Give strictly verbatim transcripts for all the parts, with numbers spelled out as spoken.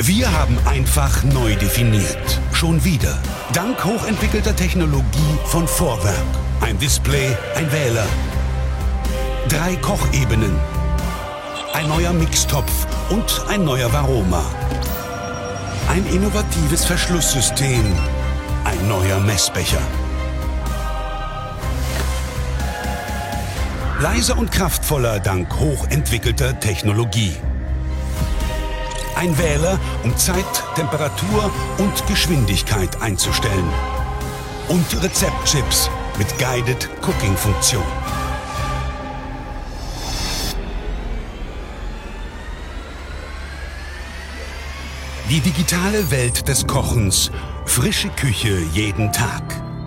Wir haben einfach neu definiert. Schon wieder. Dank hochentwickelter Technologie von Vorwerk. Ein Display, ein Wähler. Drei Kochebenen. Ein neuer Mixtopf und ein neuer Varoma. Ein innovatives Verschlusssystem. Ein neuer Messbecher. Leiser und kraftvoller dank hochentwickelter Technologie. Ein Wähler, um Zeit, Temperatur und Geschwindigkeit einzustellen. Und Rezeptchips mit Guided Cooking Funktion. Die digitale Welt des Kochens. Frische Küche jeden Tag.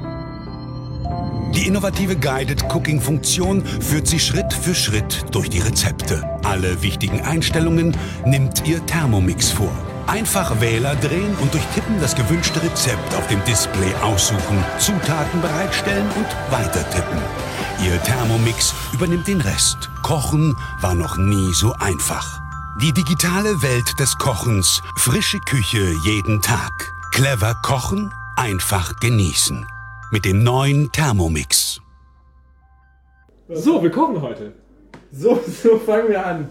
Die innovative Guided Cooking Funktion führt Sie Schritt für Schritt durch die Rezepte. Alle wichtigen Einstellungen nimmt Ihr Thermomix vor. Einfach Wähler drehen und durch Tippen das gewünschte Rezept auf dem Display aussuchen, Zutaten bereitstellen und weiter tippen. Ihr Thermomix übernimmt den Rest. Kochen war noch nie so einfach. Die digitale Welt des Kochens. Frische Küche jeden Tag. Clever kochen, einfach genießen. Mit dem neuen Thermomix. So, wir kochen heute. So, so fangen wir an.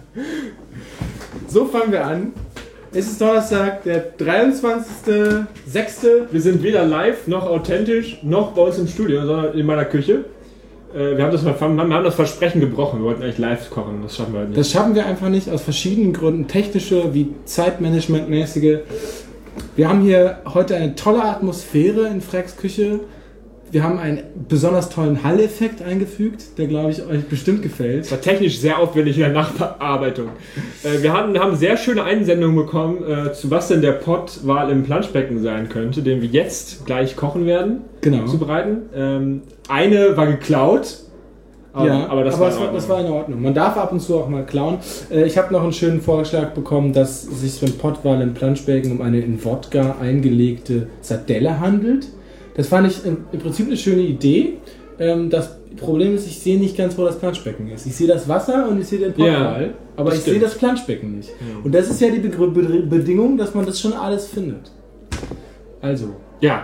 So fangen wir an. Es ist Donnerstag, der dreiundzwanzigster sechster Wir sind weder live, noch authentisch, noch bei uns im Studio, sondern in meiner Küche. Wir haben das, wir haben das Versprechen gebrochen. Wir wollten eigentlich live kochen. Das schaffen wir halt nicht. Das schaffen wir einfach nicht, aus verschiedenen Gründen. Technische wie Zeitmanagementmäßige. Wir haben hier heute eine tolle Atmosphäre in Fracks Küche. Wir haben einen besonders tollen Hall-Effekt eingefügt, der, glaube ich, euch bestimmt gefällt. Das war technisch sehr aufwendig in der Nachbearbeitung. Äh, wir haben, haben sehr schöne Einsendungen bekommen, äh, zu was denn der Pottwal im Planschbecken sein könnte, den wir jetzt gleich kochen werden, genau. zubereiten. Ähm, eine war geklaut, aber, ja, aber, das, aber war das, war, das war in Ordnung. Man darf ab und zu auch mal klauen. Äh, ich habe noch einen schönen Vorschlag bekommen, dass es sich beim Pottwal im Planschbecken um eine in Wodka eingelegte Sardelle handelt. Das fand ich im, im Prinzip eine schöne Idee. Ähm, das Problem ist, ich sehe nicht ganz, wo das Planschbecken ist. Ich sehe das Wasser und ich sehe den Pottwal, ja, aber ich stimmt. sehe das Planschbecken nicht. Ja. Und das ist ja die Be- Be- Bedingung, dass man das schon alles findet. Also. Ja.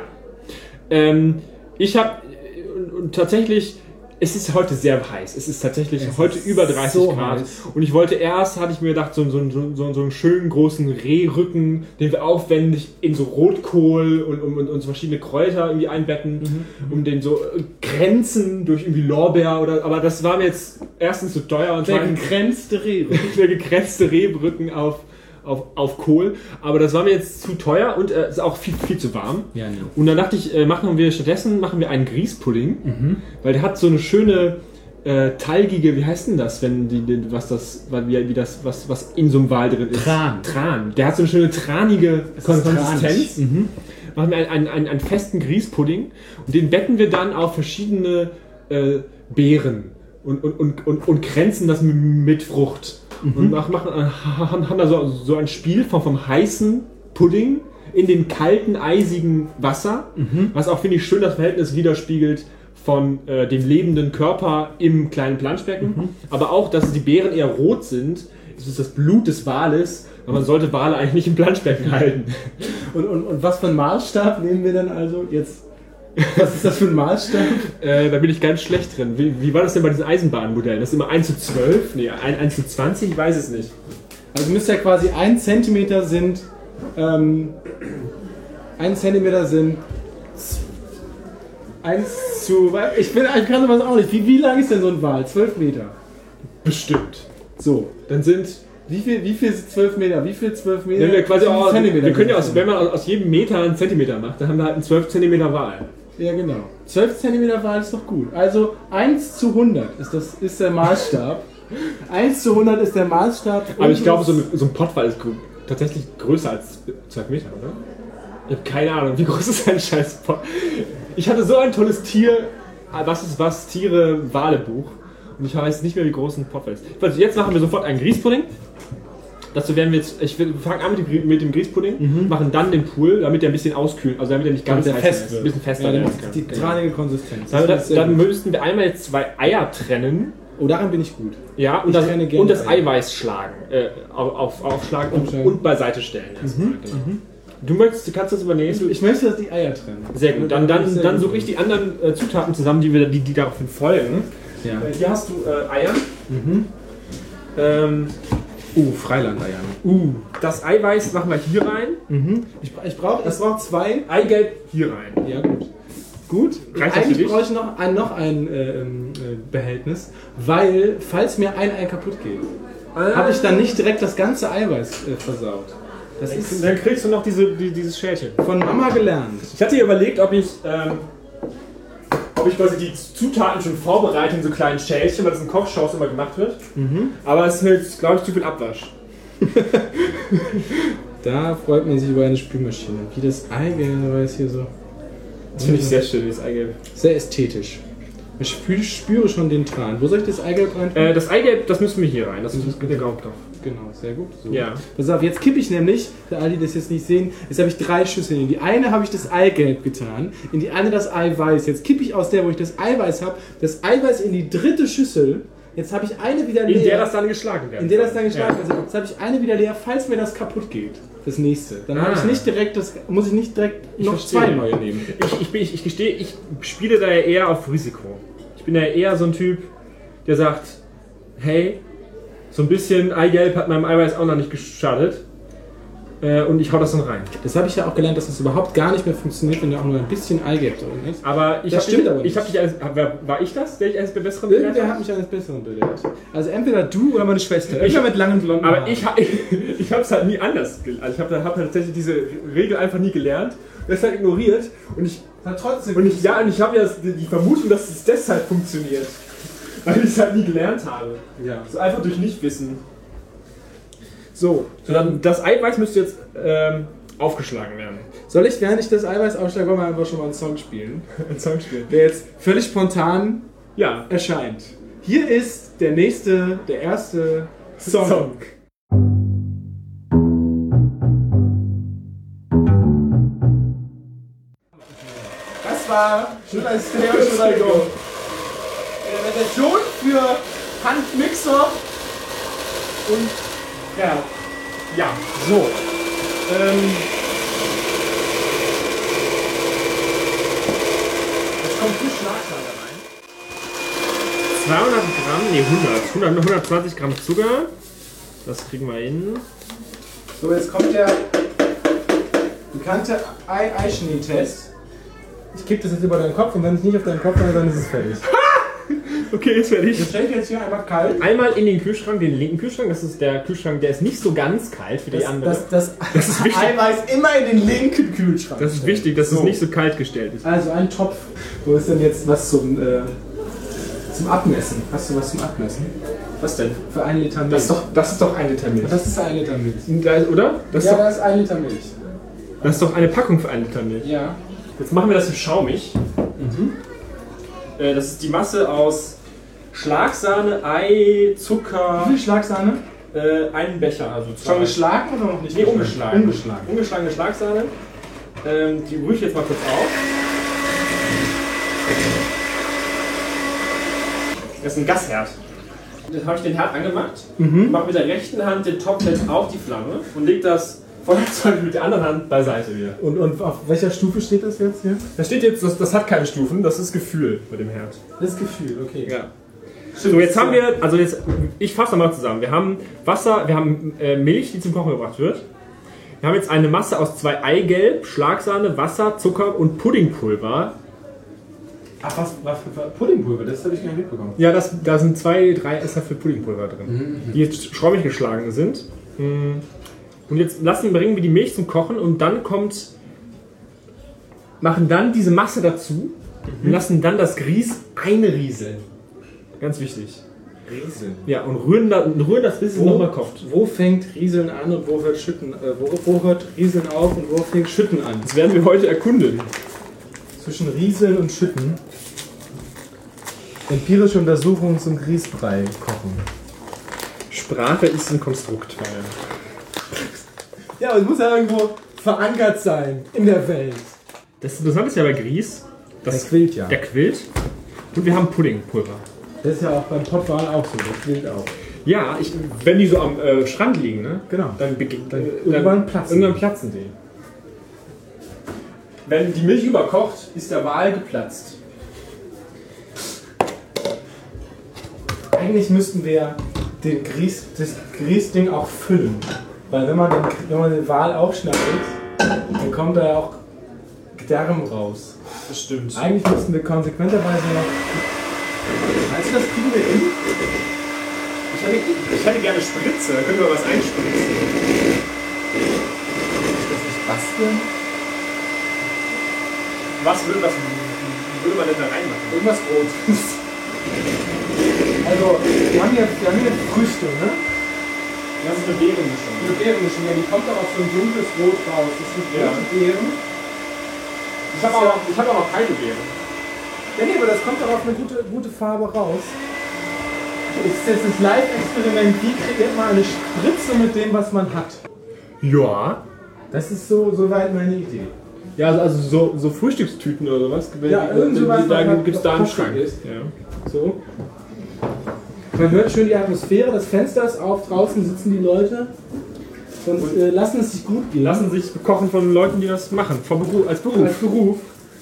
Ähm, ich habe und, und tatsächlich, es ist heute sehr heiß. Es ist tatsächlich es heute ist über dreißig so Grad. heiß. Und ich wollte erst, hatte ich mir gedacht, so, so, so, so, so einen schönen großen Rehrücken, den wir aufwendig in so Rotkohl und, und, und so verschiedene Kräuter irgendwie einbetten, mhm. um den so Grenzen durch irgendwie Lorbeer oder, aber das war mir jetzt erstens zu teuer und der gegrenzte Rehrücken. der gegrenzte Rehrücken auf Auf, auf Kohl, aber das war mir jetzt zu teuer und äh, ist auch viel, viel zu warm. Ja, nee. Und dann dachte ich, äh, machen wir stattdessen machen wir einen Grießpudding, Mhm. weil der hat so eine schöne äh, teigige, wie heißt denn das, wenn die, die was das, wie, wie das, was, was in so einem Wal drin ist? Tran. Tran. Der hat so eine schöne tranige Konsistenz. Tranig. Mhm. Machen wir einen, einen, einen, einen festen Grießpudding und den betten wir dann auf verschiedene äh, Beeren und, und, und, und, und kränzen das mit, mit Frucht. Mhm. Und machen, machen, haben da so, so ein Spiel vom, vom heißen Pudding in den kalten, eisigen Wasser, mhm. was auch, finde ich, schön das Verhältnis widerspiegelt von äh, dem lebenden Körper im kleinen Planschbecken. Mhm. Aber auch, dass die Beeren eher rot sind, das ist das Blut des Wales, weil man sollte Wale eigentlich nicht im Planschbecken halten. Und, und, und was für einen Maßstab nehmen wir dann also jetzt? Was ist das für ein Maßstab? äh, da bin ich ganz schlecht drin. Wie, wie war das denn bei diesen Eisenbahnmodellen? Das ist immer eins zu zwölf? Nee, eins zu zwanzig? Ich weiß es nicht. Also müsste ja quasi ein Zentimeter sind, ähm, ein Zentimeter sind eins zu, ich, bin, ich kann sowas auch nicht. Wie, wie lang ist denn so ein Wal? zwölf Meter? Bestimmt. So. Dann sind... Wie viel, wie viel zwölf Meter? Wie viel zwölf Meter? Ja, wir, quasi auch, Zentimeter wir können ja, aus, wenn man aus, aus jedem Meter einen Zentimeter macht, dann haben wir halt einen zwölf Zentimeter Wal. Ja, genau. zwölf Zentimeter Wal ist doch gut. Also eins zu hundert ist, das, ist der Maßstab. eins zu hundert ist der Maßstab. Aber ich glaube, so, so ein Pottwal ist grö- tatsächlich größer als zwölf Meter, oder? Ich habe keine Ahnung, wie groß ist ein scheiß Pott. Ich hatte so ein tolles Tier, was ist was, Tiere-Wale-Buch. Und ich weiß nicht mehr, wie groß ein Pottwal ist. Jetzt machen wir sofort einen Grießpudding. Dazu werden wir jetzt, ich fange an mit dem, mit dem Grießpudding, mhm. machen dann den Pool, damit der ein bisschen auskühlt, also damit er nicht ganz heiß fest ist. wird. Ein bisschen fester ja, werden kann. Die tranige Konsistenz. Dann, dann müssten wir einmal jetzt zwei Eier trennen Oh, daran bin ich gut. Ja, und Ich das, trenne gerne und das Eier. Eiweiß schlagen. Äh, auf, auf, aufschlagen und, Aufschlagen. und beiseite stellen. erstmal, genau. Du möchtest, du kannst das übernehmen? Ich möchte, dass die Eier trennen. Sehr gut. Dann, dann, Sehr dann gut. suche ich die anderen äh, Zutaten zusammen, die, wir, die, die daraufhin folgen. Ja. Äh, hier hast du äh, Eier. Mhm. Ähm, Uh, Freilandeier. uh, das Eiweiß machen wir hier rein. Mhm. Ich, ich brauche es braucht zwei. Eigelb hier rein. Ja, gut. Gut. Reicht das für Eigentlich dich? brauche ich noch ein, noch ein äh, ähm, äh, Behältnis, weil, falls mir ein Ei kaputt geht, Ah. habe ich dann nicht direkt das ganze Eiweiß äh, versaut. Das ist Dann kriegst du noch diese, die, dieses Schälchen. von Mama gelernt. Ich hatte hier überlegt, ob ich, ähm, ob ich quasi die Zutaten schon vorbereite in so kleinen Schälchen, weil das in Kochshows immer gemacht wird. Aber es ist halt, glaube ich, zu viel Abwasch. Da freut man sich über eine Spülmaschine. Wie das Eigelb hier so. Das finde ich sehr schön, das Eigelb. Sehr ästhetisch. Ich spüre, spüre schon den Tran. Wo soll ich das Eigelb rein? Äh, das Eigelb, das müssen wir hier rein. Das ist der Graubtopf. Genau, sehr gut. So. Ja. Pass auf, jetzt kippe ich nämlich, für alle, die das jetzt nicht sehen, jetzt habe ich drei Schüsseln. In die eine habe ich das Eigelb getan, in die andere das Eiweiß. Jetzt kippe ich aus der, wo ich das Eiweiß habe, das Eiweiß in die dritte Schüssel. Jetzt habe ich eine wieder leer. In der das dann geschlagen wird. in der das dann geschlagen wird. Also, jetzt habe ich eine wieder leer, falls mir das kaputt geht. Das nächste. Dann Ah. habe ich nicht direkt das, muss ich nicht direkt noch verstehe. zwei neue nehmen. Ich, ich, bin, ich, ich gestehe, ich spiele da ja eher auf Risiko. Ich bin ja eher so ein Typ, der sagt, hey, so ein bisschen Eigelb hat meinem Eiweiß auch noch nicht geschadet. Äh, und ich hau das dann rein. Das habe ich ja auch gelernt, dass das überhaupt gar nicht mehr funktioniert, wenn da auch nur ein bisschen Eigelb drin ist. Aber ich Das habe stimmt aber ich nicht. hab dich als, war, war ich das, der ich als besseren Irgendwer gelehrt hat mich eines Besseren belehrt. Also entweder du oder meine Schwester. Ich- Irgendwer mit langen blonden Aber Haaren. ich, ha- ich habe es halt nie anders gelernt. Also ich habe hab tatsächlich diese Regel einfach nie gelernt. Das halt ignoriert. Und ich, Na, trotzdem. und ich, ja, und ich habe ja die die Vermutung, dass es deshalb funktioniert. Weil ich es halt nie gelernt habe. Ja. So einfach durch Nichtwissen. So, so dann, das Eiweiß müsste jetzt ähm, aufgeschlagen werden. Soll ich, während ich das Eiweiß aufschlage, wollen wir einfach schon mal einen Song spielen, Ein Songspiel. der jetzt völlig spontan Ja. erscheint. Hier ist der nächste, der erste Song. Song. Das war schon als Stereo Should I Go. Eine Version für Handmixer und ja. Ja, so. Ähm, jetzt kommt viel Schlagsahne rein. zweihundert Gramm, nee hundert, hundert, hundertzwanzig Gramm Zucker. Das kriegen wir hin. So, jetzt kommt der bekannte Ei-Eischnee-Test. Ich kipp das jetzt über deinen Kopf und wenn es nicht auf deinen Kopf landet, dann ist es fertig. Okay, jetzt fertig. Das stelle ich jetzt hier einmal kalt. Einmal in den Kühlschrank, den linken Kühlschrank. Das ist der Kühlschrank, der ist nicht so ganz kalt für die Das, andere. das, das, Das ist wichtig. Eiweiß immer in den linken Kühlschrank. Das ist wichtig, dass So. es nicht so kalt gestellt ist. Also ein Topf. Wo ist denn jetzt was zum, äh, zum Abmessen? Hast du was zum Abmessen? Was denn? Für ein Liter Milch. Das ist doch, das ist doch ein Liter Milch. Das ist ein Liter Milch. Da ist- Oder? Das ist, Ja, doch, da ist ein Liter Milch. das ist doch eine Packung für ein Liter Milch. Ja. Jetzt machen wir das hier schaumig. Äh, das ist die Masse aus Schlagsahne, Ei, Zucker, Wie viel Schlagsahne? äh, einen Becher. Also zwei. Schon geschlagen oder noch nicht? Nee, ungeschlagen. Ungeschlagen. Ungeschlagene Schlagsahne. Ähm, die rühre ich jetzt mal kurz auf. Das ist ein Gasherd. Jetzt habe ich den Herd angemacht, Mhm. mache mit der rechten Hand den Topf jetzt auf die Flamme und lege das Feuerzeug mit der anderen Hand beiseite wieder. Und, und auf welcher Stufe steht das jetzt hier? Da steht jetzt, das, das hat keine Stufen, das ist Gefühl mit dem Herd. Das Gefühl, okay. Ja. So, jetzt haben wir, also jetzt, ich fasse nochmal zusammen. Wir haben Wasser, wir haben äh, Milch, die zum Kochen gebracht wird. Wir haben jetzt eine Masse aus zwei Eigelb, Schlagsahne, Wasser, Zucker und Puddingpulver. Ach, was, was für Puddingpulver? Das habe ich gar nicht mitbekommen. Ja, das, da sind zwei, drei Esslöffel Puddingpulver drin, die jetzt schraubig geschlagen sind. Und jetzt lassen, bringen wir die Milch zum Kochen und dann kommt, machen dann diese Masse dazu und lassen dann das Grieß einrieseln. Ganz wichtig. Rieseln. Ja, und rühren, da, und rühren das, bis es Wo? nochmal kocht. Wo fängt Rieseln an und wo hört Schütten? Äh, wo, wo hört Rieseln auf und wo fängt Schütten an? Das werden wir heute erkunden. Zwischen Rieseln und Schütten. Empirische Untersuchungen zum Grießbrei kochen. Sprache ist ein Konstrukt. Ja, aber es muss ja irgendwo verankert sein in der Welt. Das Interessante ist ja bei Grieß, das Der quillt ja. der quillt. Und wir haben Puddingpulver. Das ist ja auch beim Pottwal auch so, das gilt auch. Ja, ich, wenn die so am äh, Strand liegen, ne? Genau. Dann, dann, dann irgendwann platzen. Irgendwann platzen die. Wenn die Milch überkocht, ist der Wal geplatzt. Eigentlich müssten wir den Grieß, das Grießding auch füllen. Weil wenn man den, wenn man den Wal aufschneidet, dann kommt da ja auch Gedärm raus. Das stimmt. Eigentlich müssten wir konsequenterweise noch... Meinst du, das kriegen wir hin? Ich hätte, ich hätte gerne Spritze, da können wir was einspritzen. Das nicht basteln? Was würde, was würde man denn da reinmachen? Irgendwas Rotes. Also, wir haben hier, wir haben hier Früchte, ne? Das ist eine Beerenmischung. Eine Beerenmischung, ja, die kommt doch auf so ein dunkles Rot raus. Das sind Ja. rote Beeren. Ich habe auch, ich hab auch noch keine Beeren. Ja, nee, aber das kommt doch auf eine gute, gute Farbe raus. Das ist jetzt das Live-Experiment. Wie kreiert man eine Spritze mit dem, was man hat? Ja. Das ist so, so weit meine Idee. Ja, also, also so, so Frühstückstüten oder sowas. Ja, irgend sowas, Da was gibt es da einen Kochig Schrank. ist. Ja. So. Man hört schön die Atmosphäre, das Fenster ist auf, draußen sitzen die Leute und äh, lassen es sich gut gehen. Lassen sich bekochen von Leuten, die das machen, vom Beruf, als Beruf. Als Beruf.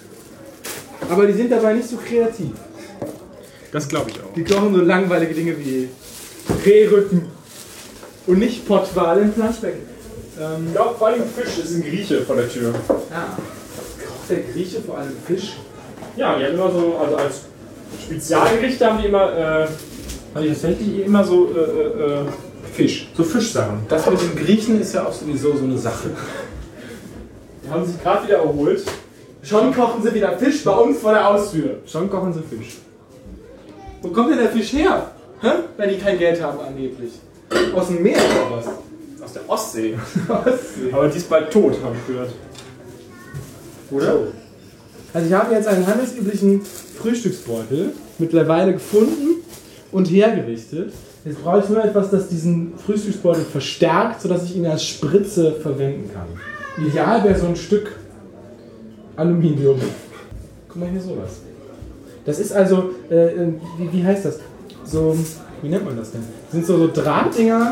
Aber die sind dabei nicht so kreativ. Das glaube ich auch. Die kochen so langweilige Dinge wie Rehrücken und nicht Pottwal im Planschbecken. Ähm, Ich glaube, vor allem Fisch ist ein Grieche vor der Tür. ja. Kocht der Grieche vor allem Fisch? Ja, die haben immer so, also als Spezialgerichte haben die immer, äh, haben die tatsächlich immer so, äh, äh, Fisch. So Fischsachen. Das mit den Griechen ist ja auch sowieso so eine Sache. Die haben sich gerade wieder erholt. Schon kochen sie wieder Fisch bei uns vor der Haustür. Schon kochen sie Fisch. Wo kommt denn der Fisch her? Hä? Wenn die kein Geld haben angeblich. Aus dem Meer oder was? Aus der Ostsee. Ostsee. Aber die ist bald tot, habe ich gehört. Oder? Also ich habe jetzt einen handelsüblichen Frühstücksbeutel mittlerweile gefunden und hergerichtet. Jetzt brauche ich nur etwas, das diesen Frühstücksbeutel verstärkt, sodass ich ihn als Spritze verwenden kann. Ideal wäre so ein Stück Aluminium. Guck mal hier sowas. Das ist also, äh, wie, wie heißt das? So, wie nennt man das denn? Das sind so, so Drahtdinger.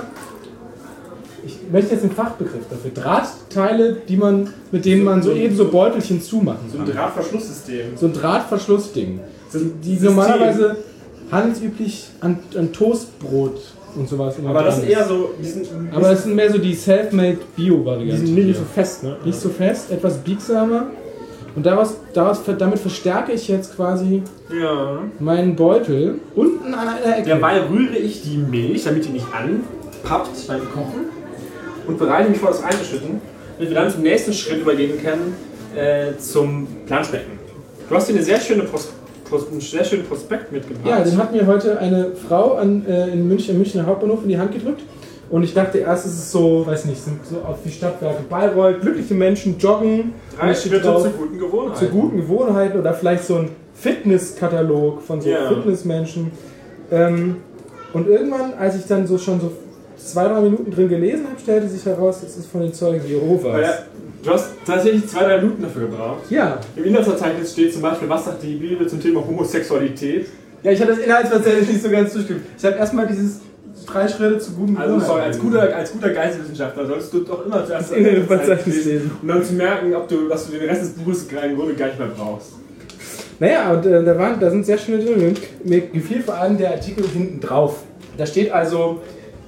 Ich möchte jetzt einen Fachbegriff dafür. Drahtteile, die man, mit denen man so eben so Beutelchen zumachen So kann. ein Drahtverschlusssystem. So ein Drahtverschlussding. So ein Die System. normalerweise handelsüblich an, an Toastbrot und sowas immer Aber das dran sind eher ist. so, die sind, Aber das sind mehr so die Self-Made die Bio-Varianten. sind nicht hier. so fest, ne? Nicht so fest, etwas biegsamer. Und daraus, daraus, damit verstärke ich jetzt quasi Ja. meinen Beutel unten an einer Ecke. Derweil rühre ich die Milch, damit die nicht anpappt beim Kochen und bereite mich vor, das reinzuschütten, damit wir dann zum nächsten Schritt übergehen können, äh, zum Planschbecken. Du hast hier eine sehr schöne Pros Pros einen sehr schönen Prospekt mitgebracht. Ja, den hat mir heute eine Frau an, äh, in München, im Münchner Hauptbahnhof in die Hand gedrückt. Und ich dachte erst, es ist so, weiß nicht, sind so auf die Stadtwerke Bayreuth, glückliche Menschen joggen. Drei und es steht Schritte drauf, zu guten Gewohnheiten. zu guten Gewohnheiten oder vielleicht so ein Fitnesskatalog von so Ja. Fitnessmenschen. Ähm, und irgendwann, als ich dann so schon so zwei, drei Minuten drin gelesen habe, stellte sich heraus, es ist von den Zeugen Jehovas. Weil, du hast tatsächlich zwei, drei Minuten dafür gebraucht. Ja. Im Inhaltsverzeichnis steht zum Beispiel, was sagt die Bibel zum Thema Homosexualität? Ja, ich hatte das Inhaltsverzeichnis nicht so ganz durchgeguckt. Ich habe erstmal dieses drei Schritte zu guten Also Gewohnheiten. sorry, als guter, als guter Geisteswissenschaftler solltest du doch immer zuerst Das Inhaltsverzeichnis lesen. um dann zu merken, ob du, dass du den Rest des Buches im Grunde gar nicht mehr brauchst. Naja, und äh, da, waren, da sind sehr schöne Dinge. Mir gefiel vor allem der Artikel hinten drauf. Da steht also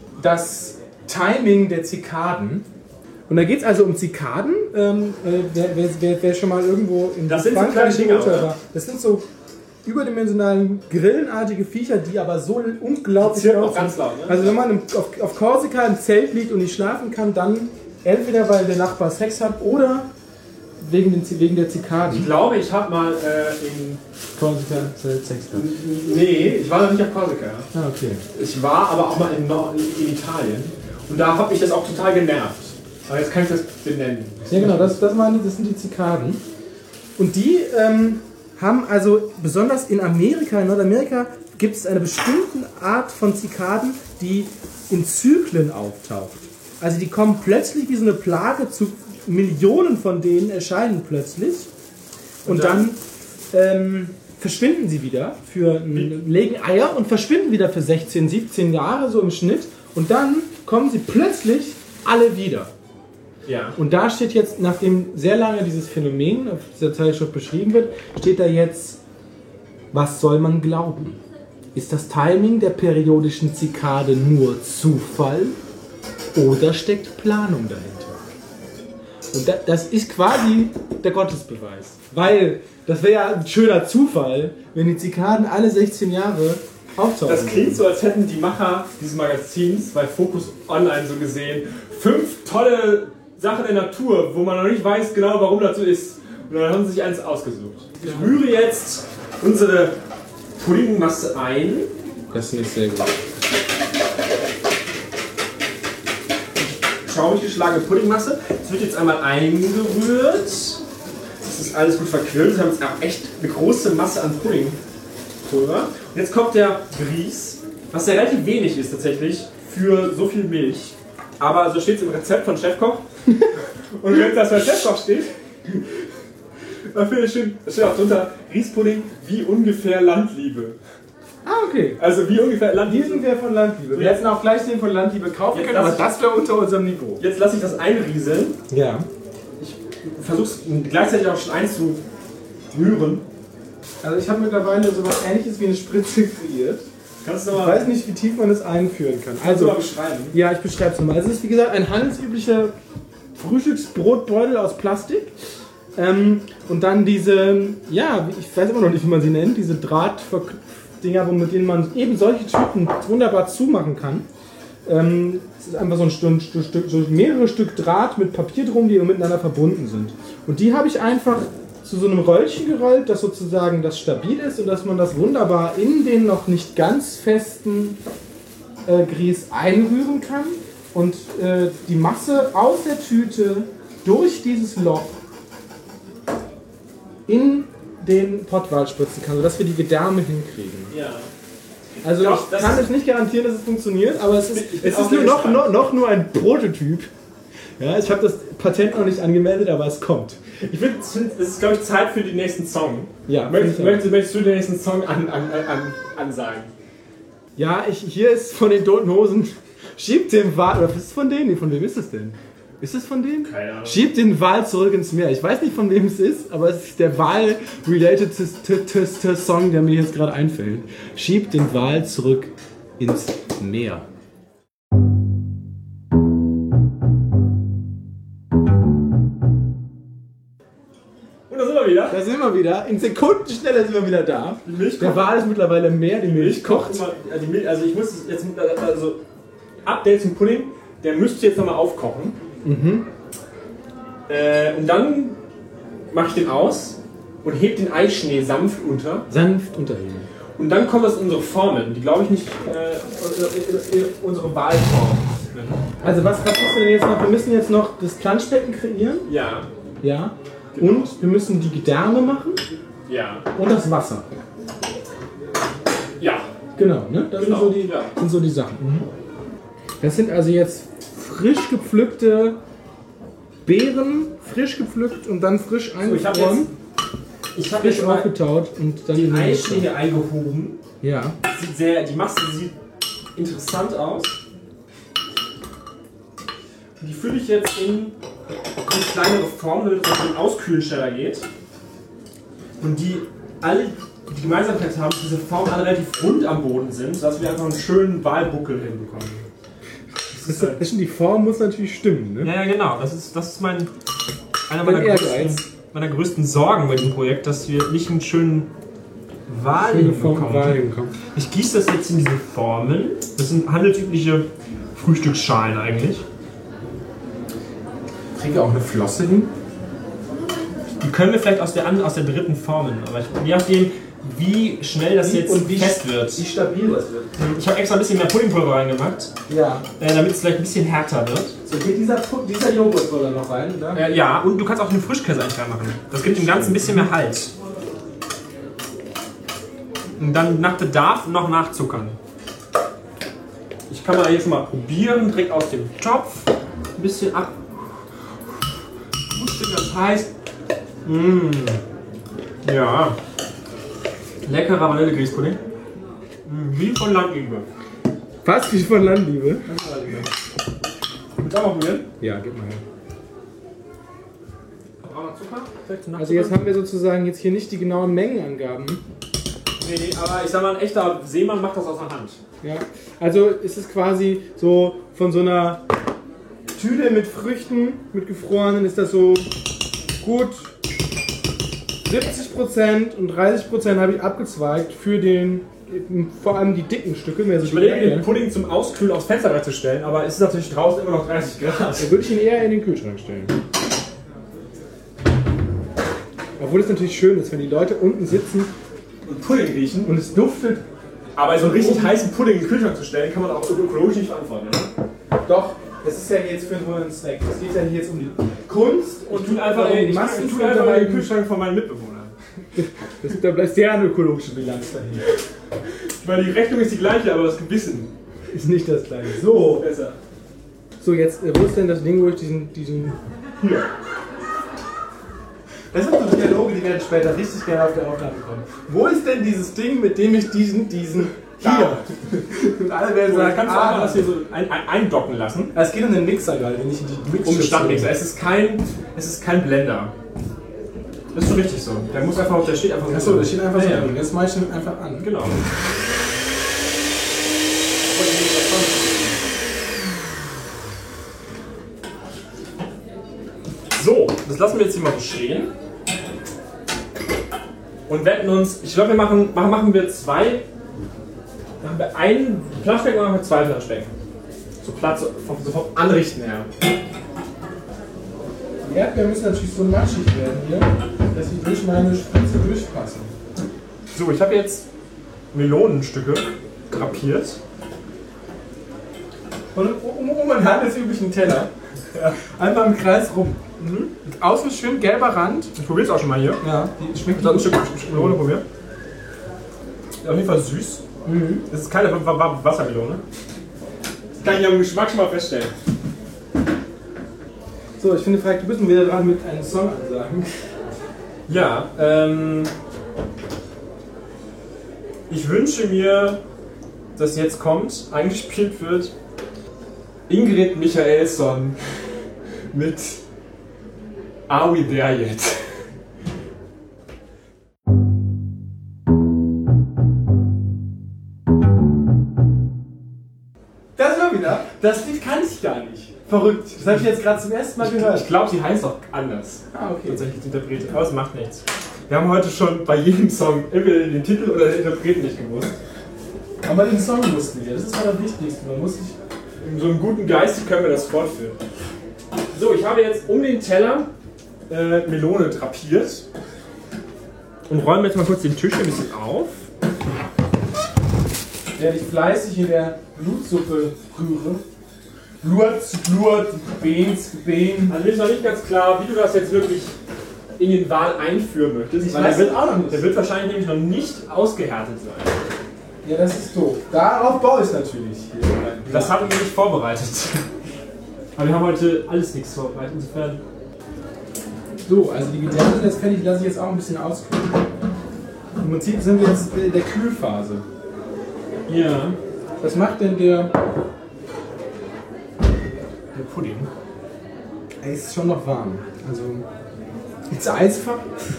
das Timing der Zikaden. Und da geht es also um Zikaden. Ähm, äh, wer, wer, wer, wer schon mal irgendwo in Das sind so Frankreich kleine Dinger, oder- oder? Das sind so überdimensionalen, grillenartige Viecher, die aber so unglaublich Die zirpen laut auch ganz sind. laut, ne? Also wenn man im, auf, auf Korsika im Zelt liegt und nicht schlafen kann, dann entweder weil der Nachbar Sex hat oder wegen, den, wegen der Ich Zikaden. glaube, ich habe mal äh, in. Korsika Zelt Sex hat. Nee, ich war noch nicht auf Korsika. Ah, okay. Ich war aber auch mal in, Nord in Italien. Und da habe ich das auch total genervt. Aber jetzt kann ich das benennen. Ja genau, das, das, waren die, das sind die Zikaden. Und die ähm, haben also, besonders in Amerika, in Nordamerika, gibt es eine bestimmte Art von Zikaden, die in Zyklen auftaucht. Also die kommen plötzlich wie so eine Plage, zu Millionen von denen erscheinen plötzlich. Und, Und dann, dann? ähm, verschwinden sie wieder, für, legen Eier und verschwinden wieder für sechzehn, siebzehn Jahre so im Schnitt. Und dann kommen sie plötzlich alle wieder. Ja. Und da steht jetzt, nachdem sehr lange dieses Phänomen auf dieser Zeitschrift beschrieben wird, steht da jetzt, was soll man glauben? Ist das Timing der periodischen Zikade nur Zufall oder steckt Planung dahinter? Und da, das ist quasi der Gottesbeweis. Weil das wäre ja ein schöner Zufall, wenn die Zikaden alle sechzehn Jahre auftauchen. Das klingt so, als hätten die Macher dieses Magazins bei Focus Online so gesehen fünf tolle Sachen der Natur, wo man noch nicht weiß genau, warum das so ist. Und dann haben sie sich eins ausgesucht. Ich rühre jetzt unsere Puddingmasse ein. Das ist sehr gut. Schaumig geschlagene Puddingmasse. Es wird jetzt einmal eingerührt. Das ist alles gut verquirlt. Wir haben jetzt auch echt eine große Masse an Puddingpulver. Und jetzt kommt der Grieß, was ja relativ wenig ist tatsächlich für so viel Milch. Aber so steht es im Rezept von Chefkoch. Und wenn das bei Chefkoch steht, da finde ich schön, da steht auch drunter, Grießpudding wie ungefähr Landliebe. Ah, okay. Also wie ungefähr Landliebe. Wie ungefähr von Landliebe. Wir Ja. hätten auch gleich den von Landliebe kaufen Jetzt können, aber lass ich- das wäre unter unserem Niveau. Jetzt lasse ich das einrieseln. Ja. Ich versuche es gleichzeitig auch schon einzurühren. Also ich habe mittlerweile so was Ähnliches wie eine Spritze kreiert. Kannst du Ich mal, weiß nicht, wie tief man das einführen kann. kannst du mal Also, beschreiben? ja, ich beschreibe es nochmal. Es ist wie gesagt ein handelsüblicher Frühstücksbrotbeutel aus Plastik. Ähm, und dann diese, ja, ich weiß immer noch nicht, wie man sie nennt, diese Drahtdinger, mit denen man eben solche Tüten wunderbar zumachen kann. Ähm, es ist einfach so ein Stück, Stück, Stück, so mehrere Stück Draht mit Papier drum, die miteinander verbunden sind. Und die habe ich einfach zu so einem Röllchen gerollt, das sozusagen das stabil ist und dass man das wunderbar in den noch nicht ganz festen äh, Grieß einrühren kann und äh, die Masse aus der Tüte durch dieses Loch in den Pottwal spritzen kann, sodass wir die Gedärme hinkriegen. Ja. Also Ich ich, glaub, das kann ist- jetzt nicht garantieren, dass es funktioniert, aber es ist, Ich bin es auch ist nur sehr noch, gespannt. noch, noch nur ein Prototyp. Ja, ich habe das Patent noch nicht angemeldet, aber es kommt. Ich finde, es ist, glaube ich, Zeit für den nächsten Song. Ja, Möchtest, finde ich möchtest, möchtest du den nächsten Song an, an, an, ansagen? Ja, ich, hier ist von den Toten Hosen. Schiebt den Wal. Oder ist es von denen? Von wem ist es denn? Ist es von denen? Keine Ahnung. Schiebt den Wal zurück ins Meer. Ich weiß nicht, von wem es ist, aber es ist der Wal-related Song, der mir jetzt gerade einfällt. Schiebt den Wal zurück ins Meer. Und da sind wir wieder. Da sind wir wieder. In Sekundenschnelle sind wir wieder da. Die Milch Der kocht. Wal ist mittlerweile im Meer, die Milch kocht. Immer, ja, die Milch, also ich muss jetzt, also Update zum Pudding, der müsste jetzt nochmal aufkochen. Mhm. Äh, und dann mache ich den aus und heb den Eischnee sanft unter. Sanft unterheben. Und dann kommen das unsere Formeln, die glaube ich nicht äh, äh, äh, unsere Wahlform. Also was, was müssen wir denn jetzt noch? Wir müssen jetzt noch das Planschbecken kreieren. Ja, Ja. Genau. Und wir müssen die Gedärme machen ja, und das Wasser. ja. Genau, ne? Das Genau, sind, so die, ja. sind so die Sachen. Das sind also jetzt frisch gepflückte Beeren, frisch gepflückt und dann frisch So, ich habe eingefroren, jetzt, ich hab frisch jetzt mal aufgetaut und dann die in den Eischnee Mixer. hier eingehoben. Ja. Sieht sehr, die Masse sieht interessant aus. Die fülle ich jetzt in eine kleinere Form, damit es mit dem Auskühlen schneller geht. Und die alle die Gemeinsamkeit haben, dass diese Formen alle relativ rund am Boden sind, sodass wir einfach einen schönen Wahlbuckel hinbekommen. Das ist halt, Das, die Form muss natürlich stimmen, ne? ja, ja, genau. Das ist, das ist mein, einer Dein meiner Ehrgeiz. größten, meiner größten Sorgen bei dem Projekt, dass wir nicht einen schönen Wal Schöne Form hinbekommen. Wahl hinkommen. Ich gieße das jetzt in diese Formen. Das sind handelsübliche Frühstücksschalen eigentlich. Kriege ich auch eine Flosse hin? Die können wir vielleicht aus der, an- aus der dritten formen. Aber ich, je nachdem, wie schnell das jetzt und wie fest wird. Wie stabil das wird. Ich habe extra ein bisschen mehr Puddingpulver reingemacht, Ja. äh, damit es vielleicht ein bisschen härter wird. So geht dieser, Pu- dieser Joghurt soll da noch rein, oder? Äh, ja, und du kannst auch den Frischkäse eigentlich reinmachen. Das gibt dem Ganzen ein bisschen mehr Halt. Und dann nach Bedarf noch nachzuckern. Ich kann mal jetzt schon mal probieren, direkt aus dem Topf. Ein bisschen ab. Das heißt. Mmh. Ja. Leckerer Vanillegrießpudding. Wie von Landliebe. Fast wie von Landliebe. Willst du auch mal probieren? Ja, gib mal her. Brauner Zucker? Also jetzt haben wir sozusagen jetzt hier nicht die genauen Mengenangaben. Nee, aber ich sag mal, ein echter Seemann macht das aus der Hand. Ja, also ist es quasi so von so einer Tüte mit Früchten, mit gefrorenen, ist das so gut siebzig Prozent und dreißig Prozent habe ich abgezweigt für den, vor allem die dicken Stücke. Mehr so Ich überlege, den Pudding zum Auskühlen aufs Fensterbrett zu stellen, aber es ist natürlich draußen immer noch dreißig Grad. Da würde ich ihn eher in den Kühlschrank stellen. Obwohl es natürlich schön ist, wenn die Leute unten sitzen Und Pudding riechen. und es duftet. Aber so einen richtig heißen Pudding in den Kühlschrank zu stellen, kann man auch ökologisch nicht verantworten, oder? Doch, das ist ja jetzt für so einen Zweck. Es geht ja hier jetzt um die Kunst Und tun einfach, um ich, Massen ich zu tue einfach in den unterhalten. Kühlschrank von meinen Mitbewohnern. Das, da bleibt sehr eine ökologische Bilanz dahin. Weil die Rechnung ist die gleiche, aber das Gewissen Ist nicht das gleiche. So, ist besser. so jetzt, äh, wo ist denn das Ding, wo ich diesen, diesen... Hier. Das sind so Dialoge, die werden später richtig gerne auf der Aufnahme kommen. Wo ist denn dieses Ding, mit dem ich diesen, diesen... Hier. Und alle werden So, dann sagen, kannst du ah, einfach das hier so ein, ein, eindocken lassen. es geht um den Mixer gerade, den ich in die Mixer... Um den Standmixer. Es ist kein, es ist kein Blender. Das ist schon richtig so. Der muss einfach, der steht einfach so. Achso, das steht einfach so Ja, ja. drin. Jetzt mache ich ihn einfach an. Genau. So, das lassen wir jetzt hier mal so stehen. Und wetten uns, ich glaube, wir machen, machen, machen wir zwei, machen wir einen Planschbecken oder machen wir zwei Planschbecken? So Platz, vom, so vom Anrichten her. Die Erdbeeren müssen natürlich so matschig werden hier, dass sie durch meine Spitze durchpassen. So, ich habe jetzt Melonenstücke drapiert. Und um, um einen handelsüblichen Teller. Ja. Einfach im Kreis rum. Mhm. Außen schön gelber Rand. Ich probiere es auch schon mal hier. Ja, die schmeckt Ich soll ein Stück, Stück Melone probieren. Auf jeden Fall süß. Mhm. Das ist keine Wa- Wa- Wassermelone. Das kann ich am Geschmack schon mal feststellen. So, ich finde, Frank, du bist mal wieder dran mit einem Song ansagen. Ja, ähm. Ich wünsche mir, dass jetzt kommt, eingespielt wird, Ingrid Michaelsson mit Are We There Yet? Das war wieder. Das Lied kannte ich gar nicht. Verrückt. Das habe ich jetzt gerade zum ersten Mal gehört. Ich glaube, sie heißt auch anders. Ah, okay. Tatsächlich die Interpretin, aber es macht nichts. Wir haben heute schon bei jedem Song entweder den Titel oder den Interpreten nicht gewusst. Aber den Song wussten wir. Das ist mal das Wichtigste. Man muss sich... In so einem guten Geist können wir das fortführen. So, ich habe jetzt um den Teller äh, Melone drapiert und räume jetzt mal kurz den Tisch ein bisschen auf. Während ich fleißig in der Blutsuppe rühre. Blut zu Blut, Bein zu Bein. Also mir ist noch nicht ganz klar, wie du das jetzt wirklich in den Wal einführen möchtest. Ich weil weiß der wird, es auch noch nicht. Der wird wahrscheinlich nämlich noch nicht ausgehärtet sein. Ja, das ist doof. Darauf baue ich natürlich. Hier. Das haben wir nicht vorbereitet. Aber wir haben heute alles nichts vorbereitet, insofern. So, also die Gedärme sind jetzt fertig, lasse ich jetzt auch ein bisschen auskühlen. Im Prinzip sind wir jetzt in der Kühlphase. Ja. Was macht denn der... Der Pudding. Er ist schon noch warm. Also... Ins Eisfach?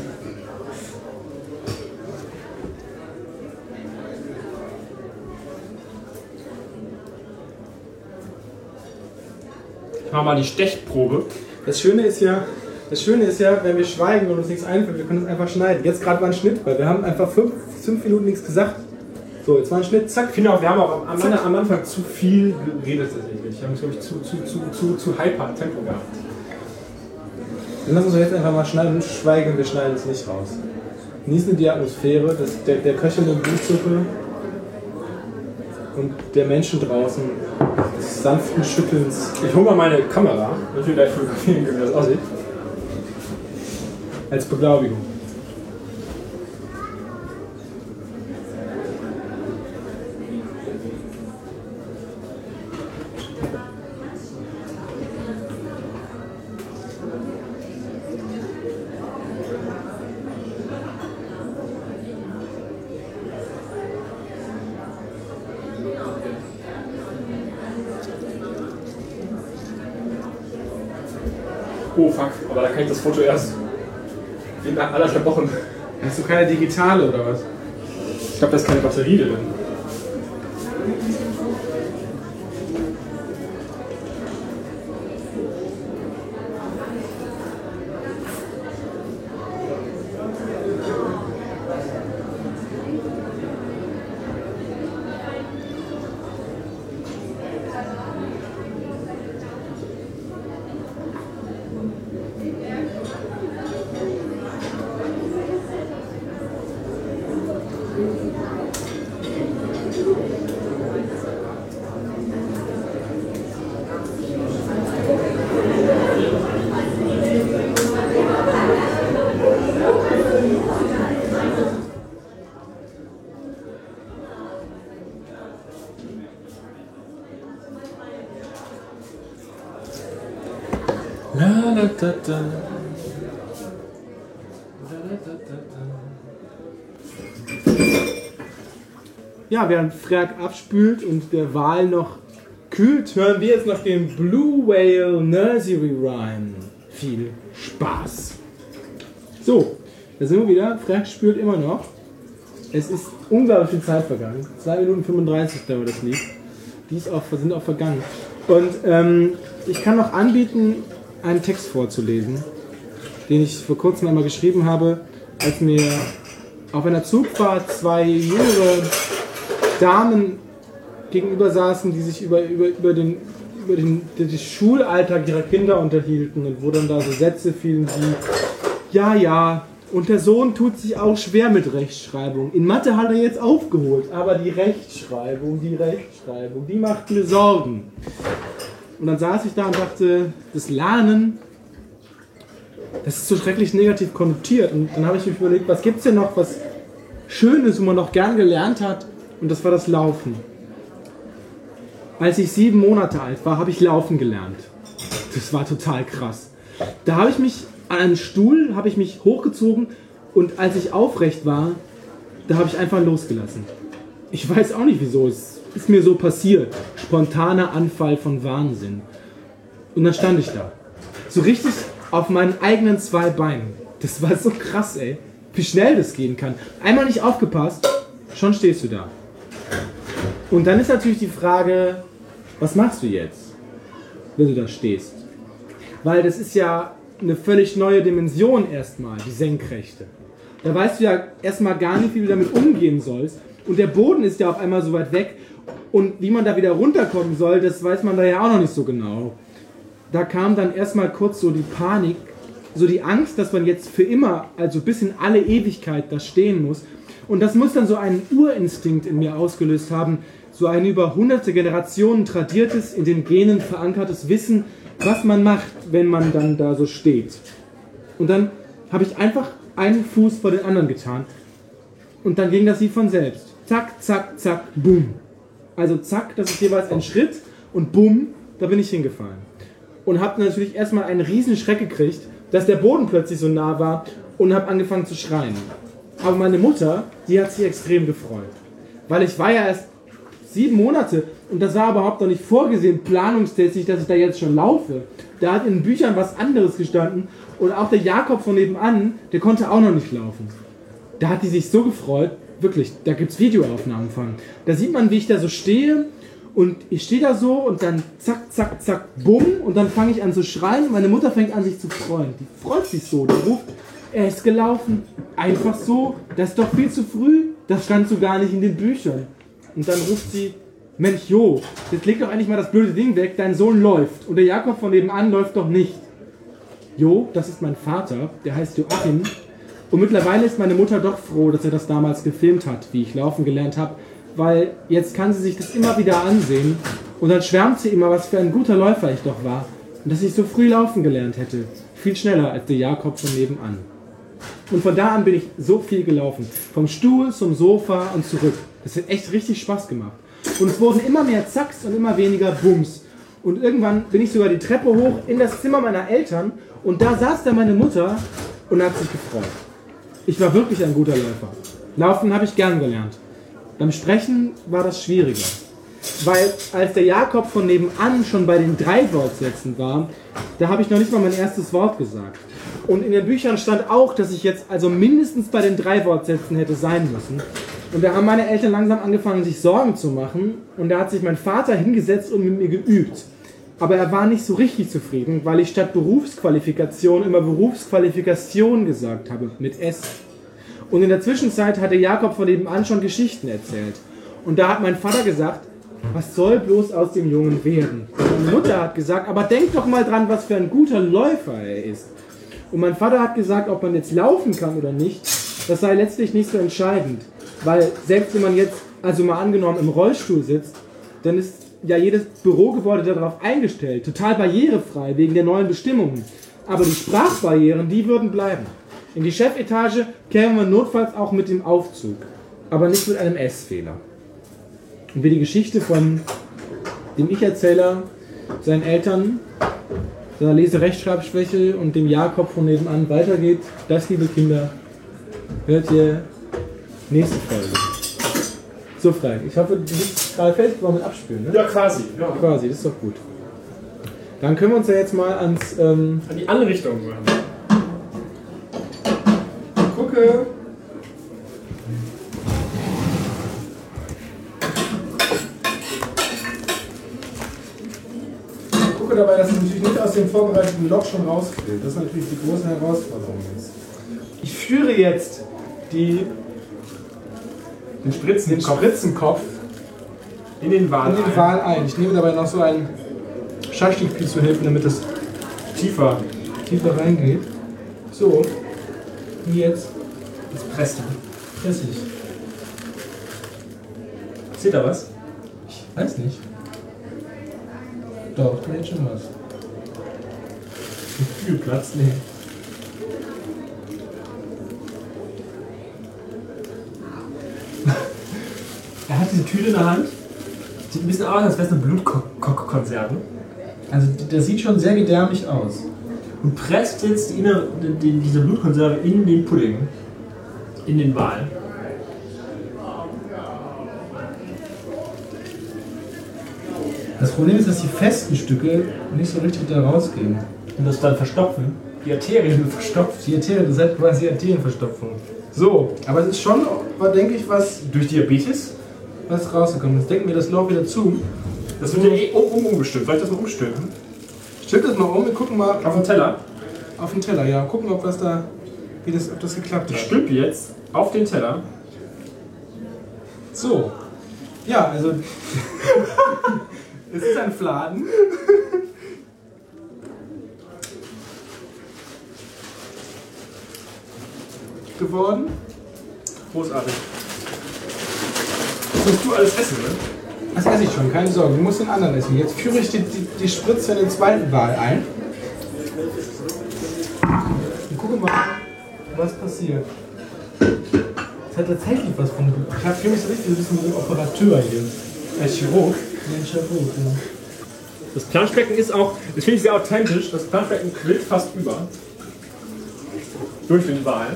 Ich mache mal die Stechprobe. Das Schöne ist ja, das Schöne ist ja, wenn wir schweigen und uns nichts einfällt, wir können es einfach schneiden. Jetzt gerade war ein Schnitt, weil wir haben einfach fünf, fünf Minuten nichts gesagt. So, jetzt war ein Schnitt, zack. Ich finde auch, wir haben auch am, am Anfang zu viel geredet tatsächlich. Wir haben es, glaube ich, zu, zu, zu, zu, zu hyper Tempo gehabt. Dann lass uns doch jetzt einfach mal schneiden und schweigen, wir schneiden es nicht raus. Genießen die Atmosphäre, das, der, der köchelnden Blutsuppe und der Menschen draußen, des sanften Schüttelns. Ich hole mal meine Kamera, natürlich gleich fotografieren, wie das aussieht. Als Beglaubigung. Oh fuck, aber da kann ich das Foto erst in anderthalb Wochen. Hast du keine digitale oder was? Ich glaube, da ist keine Batterie drin. La, la, da, da. Ja, während Frerk abspült und der Wal noch kühlt, hören wir jetzt noch den Blue Whale Nursery Rhyme. Viel Spaß! So, da sind wir wieder. Frerk spült immer noch. Es ist unglaublich viel Zeit vergangen. zwei Minuten fünfunddreißig dauert das Lied. Die ist auch, sind auch vergangen. Und ähm, ich kann noch anbieten, einen Text vorzulesen, den ich vor kurzem einmal geschrieben habe, als mir auf einer Zugfahrt zwei jüngere Damen gegenüber saßen, die sich über, über, über, den, über den, den Schulalltag ihrer Kinder unterhielten und wo dann da so Sätze fielen wie: Ja, ja, und der Sohn tut sich auch schwer mit Rechtschreibung. In Mathe hat er jetzt aufgeholt, aber die Rechtschreibung, die Rechtschreibung, die macht mir Sorgen. Und dann saß ich da und dachte, das Lernen, das ist so schrecklich negativ konnotiert. Und dann habe ich mir überlegt, was gibt es denn noch, was Schönes, wo man noch gern gelernt hat? Und das war das Laufen. Als ich sieben Monate alt war, habe ich laufen gelernt. Das war total krass. Da habe ich mich an einen Stuhl, habe ich mich hochgezogen und als ich aufrecht war, da habe ich einfach losgelassen. Ich weiß auch nicht wieso, es ist mir so passiert. Spontaner Anfall von Wahnsinn. Und dann stand ich da. So richtig auf meinen eigenen zwei Beinen. Das war so krass, ey. Wie schnell das gehen kann. Einmal nicht aufgepasst, schon stehst du da. Und dann ist natürlich die Frage, was machst du jetzt, wenn du da stehst? Weil das ist ja eine völlig neue Dimension erstmal, die Senkrechte. Da weißt du ja erstmal gar nicht, wie du damit umgehen sollst. Und der Boden ist ja auf einmal so weit weg. Und wie man da wieder runterkommen soll, das weiß man da ja auch noch nicht so genau. Da kam dann erstmal kurz so die Panik, so die Angst, dass man jetzt für immer, also bis in alle Ewigkeit da stehen muss. Und das muss dann so einen Urinstinkt in mir ausgelöst haben, so ein über hunderte Generationen tradiertes, in den Genen verankertes Wissen, was man macht, wenn man dann da so steht. Und dann habe ich einfach einen Fuß vor den anderen getan. Und dann ging das wie von selbst. Zack, zack, zack, boom. Also zack, das ist jeweils ein Schritt und bumm, da bin ich hingefallen. Und habe natürlich erstmal einen riesen Schreck gekriegt, dass der Boden plötzlich so nah war und habe angefangen zu schreien. Aber meine Mutter, die hat sich extrem gefreut. Weil ich war ja erst sieben Monate und das war überhaupt noch nicht vorgesehen, planungstechnisch, dass ich da jetzt schon laufe. Da hat in den Büchern was anderes gestanden und auch der Jakob von nebenan, der konnte auch noch nicht laufen. Da hat die sich so gefreut, wirklich, da gibt es Videoaufnahmen von. Da sieht man, wie ich da so stehe und ich stehe da so und dann zack, zack, zack, bumm und dann fange ich an zu schreien und meine Mutter fängt an sich zu freuen. Die freut sich so, die ruft, er ist gelaufen, einfach so, das ist doch viel zu früh, das stand so gar nicht in den Büchern. Und dann ruft sie, Mensch Jo, jetzt leg doch eigentlich mal das blöde Ding weg, dein Sohn läuft und der Jakob von nebenan läuft doch nicht. Jo, das ist mein Vater, der heißt Joachim. Und mittlerweile ist meine Mutter doch froh, dass er das damals gefilmt hat, wie ich laufen gelernt habe, weil jetzt kann sie sich das immer wieder ansehen und dann schwärmt sie immer, was für ein guter Läufer ich doch war und dass ich so früh laufen gelernt hätte. Viel schneller als der Jakob von nebenan. Und von da an bin ich so viel gelaufen. Vom Stuhl zum Sofa und zurück. Das hat echt richtig Spaß gemacht. Und es wurden immer mehr Zacks und immer weniger Bums. Und irgendwann bin ich sogar die Treppe hoch in das Zimmer meiner Eltern und da saß da meine Mutter und hat sich gefreut. Ich war wirklich ein guter Läufer. Laufen habe ich gern gelernt. Beim Sprechen war das schwieriger. Weil als der Jakob von nebenan schon bei den drei Wortsätzen war, da habe ich noch nicht mal mein erstes Wort gesagt. Und in den Büchern stand auch, dass ich jetzt also mindestens bei den drei Wortsätzen hätte sein müssen. Und da haben meine Eltern langsam angefangen, sich Sorgen zu machen. Und da hat sich mein Vater hingesetzt und mit mir geübt. Aber er war nicht so richtig zufrieden, weil ich statt Berufsqualifikation immer Berufsqualifikation gesagt habe, mit S. Und in der Zwischenzeit hatte Jakob von nebenan schon Geschichten erzählt. Und da hat mein Vater gesagt, was soll bloß aus dem Jungen werden? Und meine Mutter hat gesagt, aber denk doch mal dran, was für ein guter Läufer er ist. Und mein Vater hat gesagt, ob man jetzt laufen kann oder nicht, das sei letztlich nicht so entscheidend. Weil selbst wenn man jetzt, also mal angenommen, im Rollstuhl sitzt, dann ist ja jedes Bürogebäude darauf eingestellt, total barrierefrei wegen der neuen Bestimmungen. Aber die Sprachbarrieren, die würden bleiben. In die Chefetage kämen wir notfalls auch mit dem Aufzug, aber nicht mit einem S-Fehler. Und wie die Geschichte von dem Ich-Erzähler, seinen Eltern, seiner Lese-Rechtschreibschwäche und dem Jakob von nebenan weitergeht, das, liebe Kinder, hört ihr nächste Folge. So, Frank, ich hoffe, du bist gerade fertig geworden mit Abspülen, ne? Ja, quasi. Ja. Quasi, das ist doch gut. Dann können wir uns ja jetzt mal ans... Ähm, An die andere Richtung machen. Gucke. Gucke dabei, dass es natürlich nicht aus dem vorbereiteten Loch schon rausquillt. Das ist natürlich die große Herausforderung jetzt. Ich führe jetzt die, Den Spritzen, den Spritzenkopf in den Wal. in den ein. Wal ein. Ich nehme dabei noch so ein Schaschlikpiel zu helfen, damit es Tiefer. tiefer reingeht. So. Und jetzt Jetzt presst du. presse ich. Seht ihr was? Ich weiß nicht. Doch, da hält schon was. Viel Platz? Nee. Er hat diese Tüte in der Hand. Sieht ein bisschen aus, als wäre es eine Blutkonserve. Also das sieht schon sehr gedärmig aus. Und presst jetzt die innere, die, diese Blutkonserve in den Pudding. In den Wal. Das Problem ist, dass die festen Stücke nicht so richtig da rausgehen. Und das dann verstopfen. Die Arterien verstopft. Die Arterien, das ist quasi Arterienverstopfung. So, aber es ist schon, denke ich, was, Durch Diabetes. was rausgekommen. Jetzt denken wir das Loch wieder zu. Das wird ja eh um, um, umgestimmt. Soll ich das mal umstülpen? Stimmt das mal um, wir gucken mal Auf den Teller. auf den Teller, ja. Gucken, ob was da, wie das, ob das geklappt Ich hat. stülpe jetzt auf den Teller. So. Ja, also. Es ist ein Fladen. geworden. Großartig. Das musst du alles essen, ne? Das esse ich schon, keine Sorge. Du musst den anderen essen. Jetzt führe ich die, die, die Spritze in den zweiten Wal ein. Und gucke mal, was passiert. Es hat tatsächlich was von. Ich habe für mich so richtig ein bisschen wie ein Operateur hier. Ein Chirurg. Ja, ein Chirurg, ja. Das Planschbecken ist auch, das finde ich sehr authentisch, das Planschbecken quillt fast über. Durch den Wal.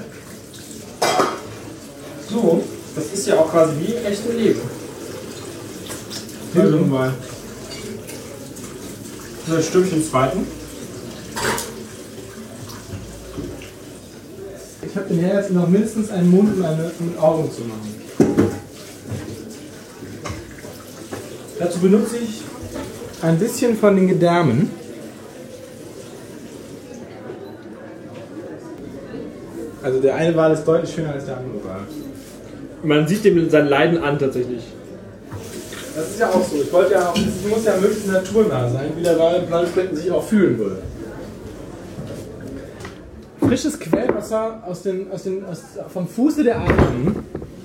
So, das ist ja auch quasi wie im echten Leben. Hier so ein Wal. So, jetzt stürme ich den zweiten. Ich habe den Herr jetzt noch mindestens einen Mund und eine und Augen zu machen. Dazu benutze ich ein bisschen von den Gedärmen. Also der eine Wal ist deutlich schöner als der andere Wal. Man sieht dem sein Leiden an tatsächlich. Das ist ja auch so. Ich wollte ja auch, es muss ja möglichst naturnah sein, wie der Wal im Planschbecken sich auch fühlen würde. Frisches Quellwasser aus den, aus den, aus, vom Fuße der Alpen.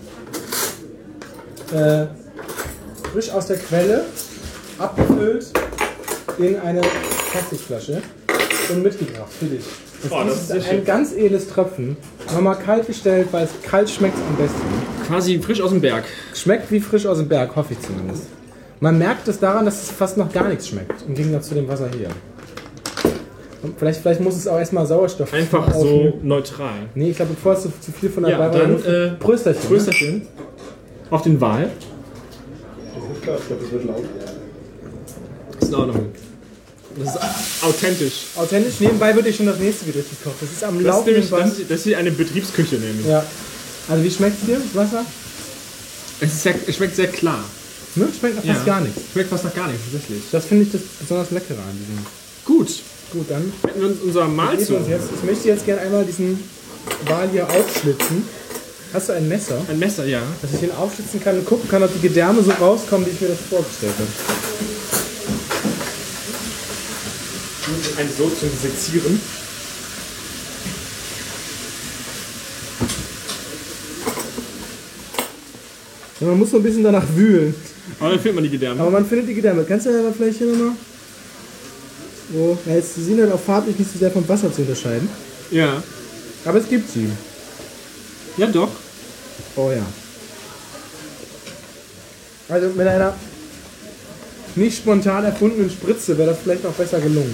Äh, frisch aus der Quelle, abgefüllt in eine Plastikflasche und mitgebracht für dich. Das, Oh, das ist ist sehr ein schön. ganz edles Tröpfen. Nochmal kalt gestellt, weil es kalt schmeckt am besten. Quasi frisch aus dem Berg. Schmeckt wie frisch aus dem Berg, hoffe ich zumindest. Man merkt es daran, dass es fast noch gar nichts schmeckt, im Gegensatz zu dem Wasser hier. Und vielleicht, vielleicht muss es auch erstmal Sauerstoff Einfach so aufnehmen. neutral. Nee, ich glaube, bevor es zu, zu viel von der Ja, Barbara dann, Luft- äh, Prösterchen. Prösterchen. Auf den Wal. Ja, ich glaube, das wird laut. Das ist in Ordnung. Das ist authentisch. Authentisch. Nebenbei wird schon das nächste Gericht gekocht. Das ist am Das ist, laufenden nämlich, Band. das, ist, das ist hier eine Betriebsküche nämlich. Ja. Also wie schmeckt es dir, das Wasser? Es, ist sehr, es schmeckt sehr klar. Ne? Schmeckt nach fast Ja. gar nichts. Schmeckt fast nach gar nichts, tatsächlich. Das finde ich das besonders leckere an diesem. Gut. Gut, dann Hätten wir uns unser Mahl geben zu. wir uns jetzt. Ich möchte jetzt gerne einmal diesen Wal hier aufschlitzen. Hast du ein Messer, Ein Messer, ja. dass ich ihn aufschlitzen kann und gucken kann, ob die Gedärme so rauskommen, wie ich mir das vorgestellt habe? Ein so zum Sezieren. Ja, man muss so ein bisschen danach wühlen. Aber dann findet man die Gedärme. Aber man findet die Gedärme. Kannst du aber vielleicht hier nochmal... Wo? Ja, jetzt sie sind halt auch farblich nicht so sehr vom Wasser zu unterscheiden. Ja. Aber es gibt sie. Ja, doch. Oh ja. Also mit einer nicht spontan erfundenen Spritze wäre das vielleicht auch besser gelungen.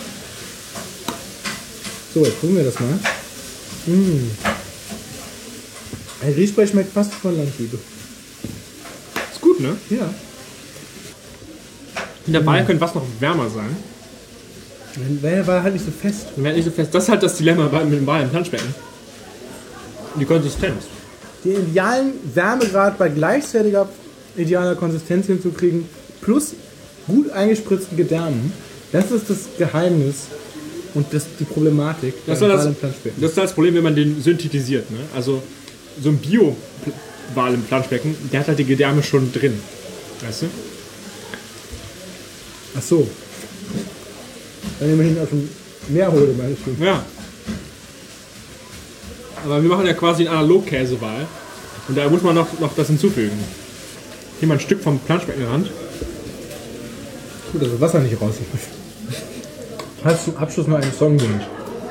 So, jetzt probieren wir das mal. Mmh. Ein Riesbrei schmeckt fast von Landliebe. Ist gut, ne? Ja. In der Wahl könnte was noch wärmer sein. Der war halt nicht so fest. Dann wäre nicht so fest. Das ist halt das Dilemma bei- mit dem Wal im Planschbecken. Die Konsistenz. Den idealen Wärmegrad bei gleichzeitiger idealer Konsistenz hinzukriegen, plus gut eingespritzten Gedärmen, das ist das Geheimnis und das die Problematik Das, beim war das, Wal im Planschbecken. das ist das Problem, wenn man den synthetisiert. Ne? Also so ein Bio-Wal im Planschbecken, der hat halt die Gedärme schon drin. Weißt du? Ach so. Wenn ich ihn aus dem Meer hole, meine ich. Ja. Aber wir machen ja quasi einen Analog-Käsewal. Und da muss man noch, noch das hinzufügen. Hier mal ein Stück vom Planschbeckenrand. Gut, dass das Wasser nicht rausläuft. Hast du zum Abschluss noch einen Songwunsch?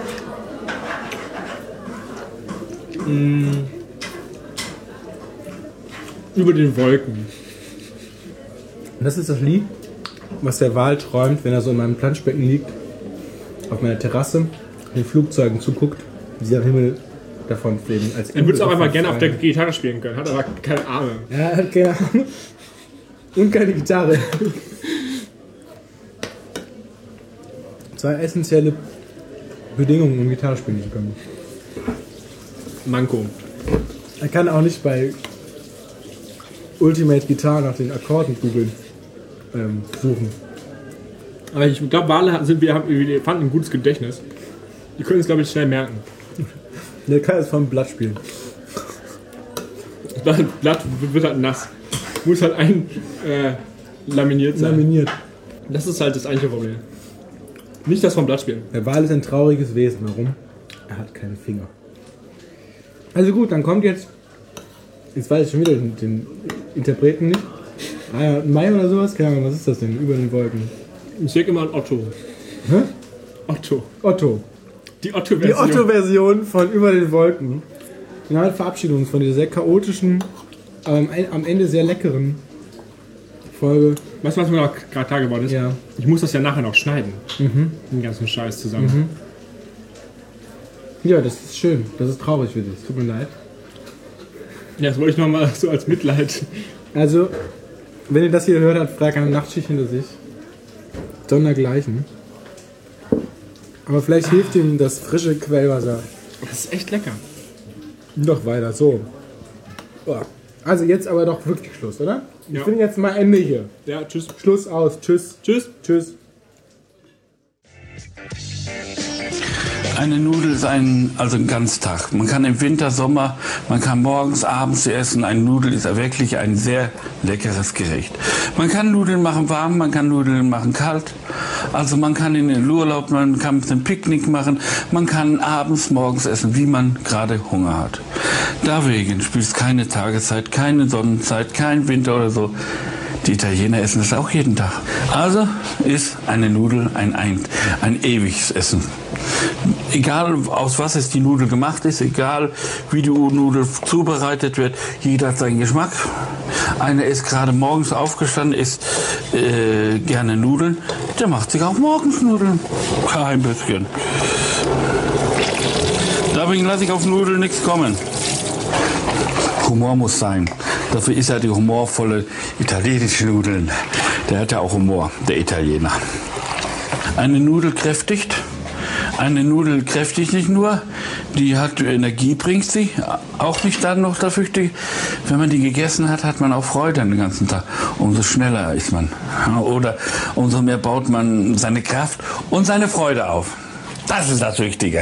Über den Wolken. Das ist das Lied, was der Wal träumt, wenn er so in meinem Planschbecken liegt, auf meiner Terrasse, den Flugzeugen zuguckt, wie sie am Himmel davon fliegen. Als Er würde es auch einfach gerne auf der Freiheit. Gitarre spielen können, hat aber keine Arme. Ja, er hat keine Ahnung. Und keine Gitarre. Zwei essentielle Bedingungen, um Gitarre spielen zu können. Manko. Er kann auch nicht bei Ultimate Guitar nach den Akkorden googeln, ähm, suchen. Aber ich glaube, Wale sind, wir haben wir fanden ein gutes Gedächtnis. Die können es, glaube ich, schnell merken. Der kann jetzt vom Blatt spielen. Das Blatt wird halt nass. Muss halt ein äh, laminiert sein. Laminiert. Das ist halt das eigentliche Problem. Nicht das vom Blatt spielen. Der Wal ist ein trauriges Wesen. Warum? Er hat keine Finger. Also gut, dann kommt jetzt. Jetzt weiß ich schon wieder den, den Interpreten nicht. Ah ja, Mai oder sowas? Keine Ahnung, was ist das denn? Über den Wolken. Ich sag immer an Otto. Hä? Otto. Otto. Die Die Otto-Version. Otto-Version von Über den Wolken. Wir verabschieden uns von dieser sehr chaotischen, aber am- am Ende sehr leckeren Folge. Weißt du, was mir gerade klar geworden ist? Ja. Ich muss das ja nachher noch schneiden. Mhm. Den ganzen Scheiß zusammen. Ja, das ist schön. Das ist traurig für dich. Tut mir leid. Ja, das wollte ich nochmal so als Mitleid. Also, wenn ihr das hier hört, hat Frag eine Nachtschicht hinter sich. Sondergleichen. Aber vielleicht hilft ihm das frische Quellwasser. Das ist echt lecker. Noch weiter, so. Boah. Also jetzt aber doch wirklich Schluss, oder? Ja. Ich finde jetzt mal Ende hier. Ja, tschüss. Schluss aus. Tschüss. Tschüss. Tschüss. Eine Nudel ist ein, also ein Ganztag. Man kann im Winter, Sommer, man kann morgens, abends sie essen. Eine Nudel ist wirklich ein sehr leckeres Gericht. Man kann Nudeln machen warm, man kann Nudeln machen kalt. Also man kann in den Urlaub, man kann ein Picknick machen, man kann abends, morgens essen, wie man gerade Hunger hat. Deswegen spielt es keine Tageszeit, keine Sonnenzeit, kein Winter oder so. Die Italiener essen es auch jeden Tag. Also ist eine Nudel ein, ein, ein ewiges Essen. Egal aus was es die Nudel gemacht ist, egal wie die Nudel zubereitet wird, jeder hat seinen Geschmack. Einer ist gerade morgens aufgestanden, isst äh, gerne Nudeln, der macht sich auch morgens Nudeln. Kein bisschen. Deswegen lasse ich auf Nudeln nichts kommen. Humor muss sein. Dafür ist er die humorvolle italienische Nudeln. Der hat ja auch Humor, der Italiener. Eine Nudel kräftigt. Eine Nudel kräftigt nicht nur, die hat Energie, bringt sie, auch nicht dann noch dafür. Wenn man die gegessen hat, hat man auch Freude den ganzen Tag. Umso schneller ist man. Oder umso mehr baut man seine Kraft und seine Freude auf. Das ist das Wichtige.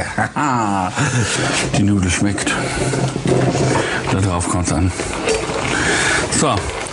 Die Nudel schmeckt. Darauf kommt es an. So,